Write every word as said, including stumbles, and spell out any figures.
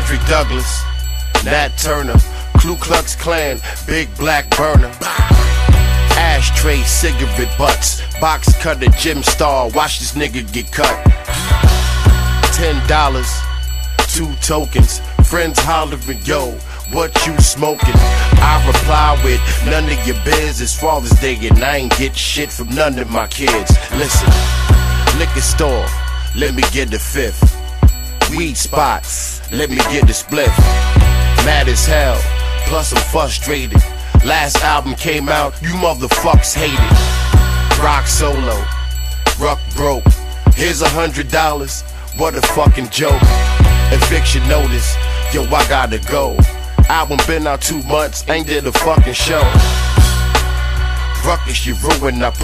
Frederick Douglass, Nat Turner, Ku Klux Klan, Big Black Burner. Ashtray, cigarette butts, box cutter, gym star, watch this nigga get cut. Ten dollars, two tokens, friends hollering, yo, what you smoking? I reply with, none of your business, Father's Day and I ain't get shit from none of my kids. Listen, liquor store, let me get the fifth. Weed spots, let me get the spliff. Mad as hell, plus I'm frustrated. Last album came out, you motherfucks hate it. Rock solo, Ruck broke. Here's a hundred dollars, what a fucking joke. Eviction notice, yo I gotta go. Album been out two months, ain't did a fucking show. Ruckus, you ruined, I put